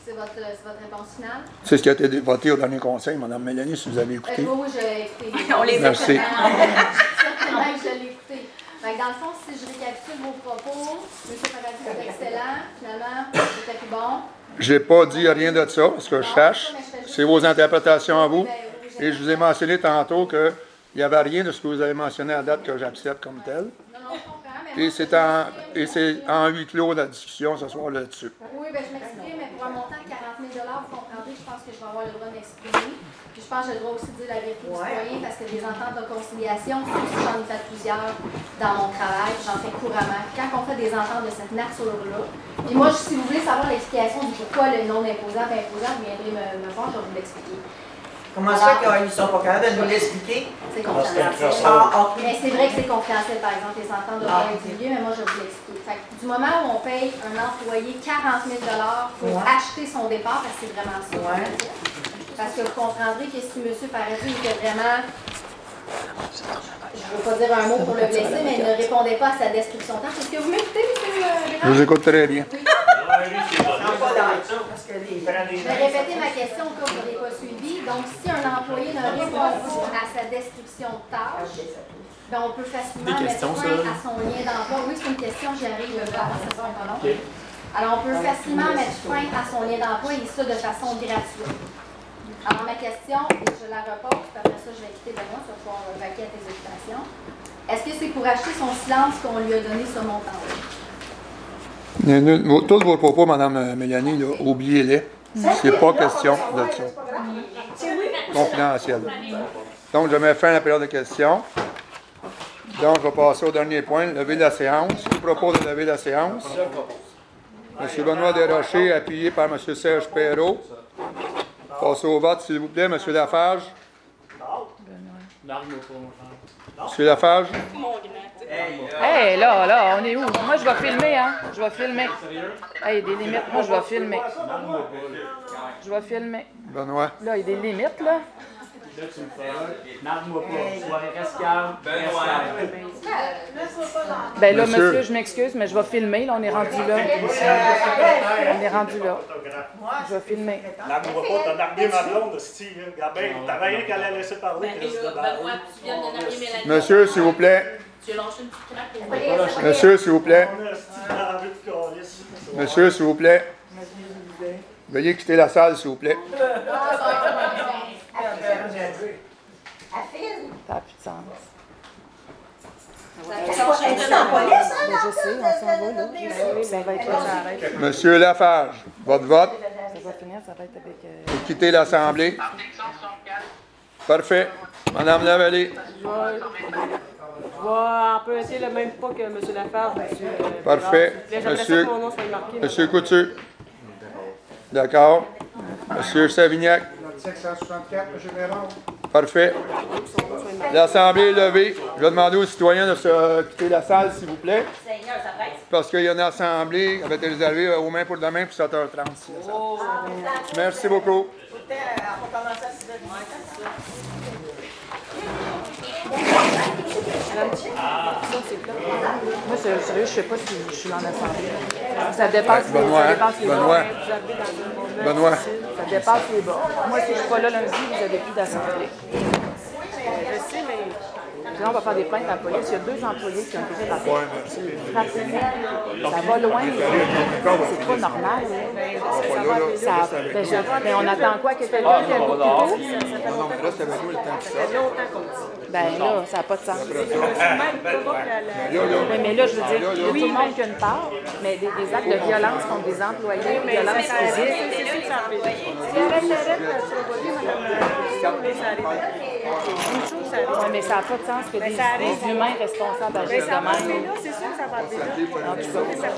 C'est votre, c'est votre réponse finale? C'est ce qui a été voté au dernier conseil, Mme Mélanie, si vous avez écouté. Euh, oui, oui, j'ai écouté. On les Merci. Certainement que je l'ai écouté. Donc, dans le fond, si je récapitule vos propos, M. Paradis est excellent. Finalement, c'était plus bon. Je n'ai pas dit rien de ça, parce que je cherche. C'est vos interprétations à vous. Et je vous ai mentionné tantôt qu'il n'y avait rien de ce que vous avez mentionné à date que j'accepte comme tel. Et c'est en, et c'est en huis clos la discussion ce soir là-dessus. Oui, bien, je m'exprime, mais pour un montant de quarante mille dollars, vous comprendrez, je pense que je vais avoir le droit de m'exprimer. Puis je pense que j'ai le droit aussi de dire la vérité aux citoyens, parce que des ententes de conciliation, j'en ai fait plusieurs dans mon travail, j'en fais couramment. Puis quand on fait des ententes de cette nature-là, puis moi, si vous voulez savoir l'explication du pourquoi le non-imposable est imposable, vous viendrez me, me voir, je vais vous l'expliquer. Comment ça qu'ils ne sont pas capables de nous l'expliquer? C'est confidentiel. Ah, okay. Mais c'est vrai que c'est confidentiel, par exemple, les ententes de droit régulier, mais moi, je vais vous l'expliquer. Fait que du moment où on paye un employé quarante mille dollars pour ouais. acheter son départ, parce que c'est vraiment ça. Ouais. Parce que vous comprendrez que si M. Paradis était vraiment, je ne veux pas dire un mot pour le blesser, mais il ne répondait pas à sa description de tâche. Est-ce que vous m'écoutez, M. Bérard? Je vous écoute très bien. Oui. Je vais répéter ma question au cas où vous n'avez pas suivi. Donc, si un employé ne répond pas à sa description de tâche, ben on peut facilement mettre fin à son lien d'emploi. Oui, c'est une question, j'y arrive avant, ça sera pas long. Alors, on peut facilement mettre fin à son lien d'emploi et ça de façon gratuite. Alors, ma question, et je la repose, puis après ça, je vais quitter Benoît, tu vas pouvoir vaquer à tes occupations. Est-ce que c'est pour acheter son silence qu'on lui a donné ce montant-là? Tous vos propos, Mme Mélanie, là, oubliez-les. C'est pas question de ça. Confidentiel. Donc, je mets fin à la période de questions. Donc, je vais passer au dernier point, lever la séance. Je propose de lever la séance. M. Benoît Desrochers, appuyé par M. Serge Perrault. Passez au vote, s'il vous plaît. M. Lafarge. M. Lafarge. Hey, là, là, on est où? Moi, je vais filmer, hein? Je vais filmer. Hey, il y a des limites. Moi, je vais filmer. Je vais filmer. Benoît. Là, il y a des limites, là. Là, tu me fais. Nargue-moi pas. Soirée, reste calme. Ben là, monsieur, je m'excuse, mais je vais filmer. Là, on est rendu là. On est rendu là. Je vais filmer. Nargue-moi pas. T'as nargué ma blonde, Steve. T'avais rien qu'à la laisser parler. Monsieur, s'il vous plaît. Monsieur, s'il vous plaît. Monsieur, s'il vous plaît. Veuillez quitter la salle, s'il vous plaît. Ça n'a plus de sens. On s'en en police, hein? Je sais, on s'en va, là. Oui, ça va être là. Monsieur Lafarge, votre vote. Ça va finir, ça va être avec... Euh... Vous quittez l'Assemblée. Parfait. Madame Lavallée. Je vais emprunter le même pas que M. Lafarge, monsieur. Parfait. Monsieur, Monsieur Coutu. D'accord. Monsieur Savignac. sept cent soixante-quatre, M. Bérard. Parfait. L'Assemblée est levée. Je vais demander aux citoyens de se quitter la salle, s'il vous plaît. Parce qu'il y a une assemblée qui avait été réservée au moins pour demain pour sept heures trente. Merci beaucoup. Moi, sérieux, je ne sais pas si je suis en assemblée. Ça dépasse, Benoît, ça dépasse les Benoît. bas. Benoît. Ça dépasse les bas. Moi, si je ne suis pas là lundi, vous n'avez plus d'assemblée. Je sais, mais... Là, on va faire des plaintes à la police. Il y a deux employés qui ont été frappés. Ça va loin. C'est pas normal. Ça, ben, je, mais on attend quoi? Quelqu'un qui a le bout de Ben là, ça n'a pas de sens. Mais, mais là, je veux dire, il y a tout le monde qui a une part, mais des, des actes de violence contre des employés, de violence physique. Mais ça n'a pas de sens que des, des humains responsables agissent de même. C'est sûr que ça va arriver là. En tout cas.